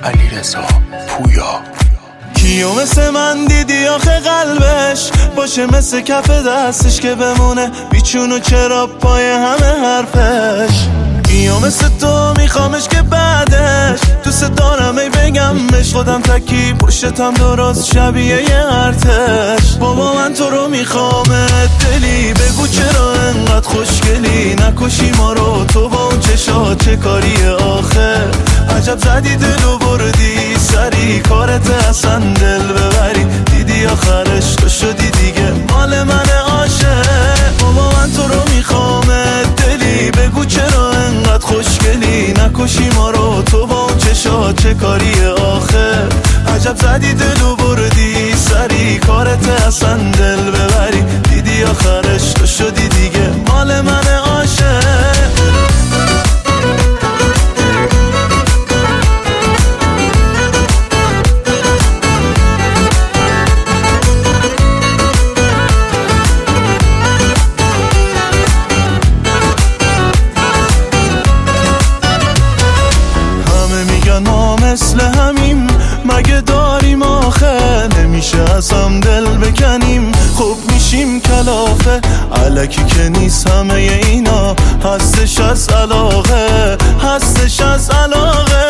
علیرضا پویا. کیو مثل من دیدی آخه قلبش باشه مثل کف دستش که بمونه بیچون و چرا پای همه حرفش. کیو مثل تو میخوامش که بعدش دوست دارم ای بگمش خودم تکی پشتم درست شبیه یه ارتش. بابا من تو رو میخوامت دلی بگو چرا انقدر خوشگلی نکشی ما رو تو با اون چشا چه کاریه آخه. عجب زدی دلو بردی سری کارت اصلا دل ببری دیدی آخرش تو شدی دیگه مال من عاشق. بابا من تو رو میخوامت دلی بگو چرا انقدر خوشگلی نکشی ما رو تو با اون چشا چه کاریه آخه. عجب زدی دلو بردی سری کارت اصلا دل ببری دیدی آخرش تو شدی دیگه مال من عاشق. ما مثل همیم مگه داریم آخه نمیشه از هم دل بکنیم خوب میشیم کلافه الکی که نیست همه اینا هستش از علاقه هستش از علاقه.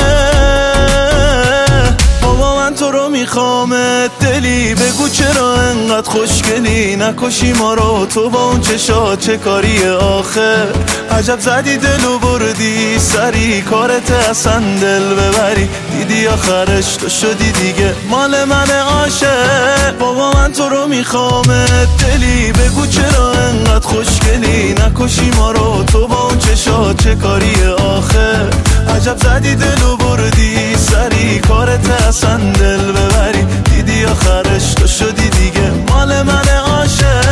بابا من تو رو میخوامت دلی بگو چرا انقدر خوشگلی نکشی ما رو تو با اون چشا چه کاریه آخه. عجب زدی دلو بردی سری کارت اصلا دل ببری دیدی آخرش تو شدی دیگه مال من عاشق. بابا من تو رو میخوامت دلی بگو چرا انقدر خوشگلی نکشی ما رو تو با اون چشا چه کاریه آخه. عجب زدی دلو بردی سری کارت اصلا دل ببری دیدی آخرش تو شدی دیگه مال من عاشق.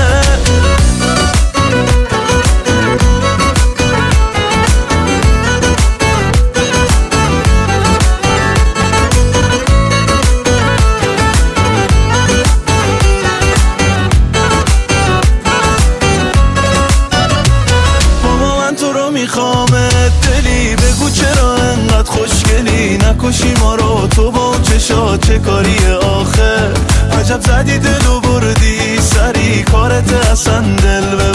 میخوامت دلی بگو چرا انقدر خوشگلی نکشی ما رو تو با اون چشا چه کاریه آخه. عجب زدی دلو بردی سری کارت اصلا دل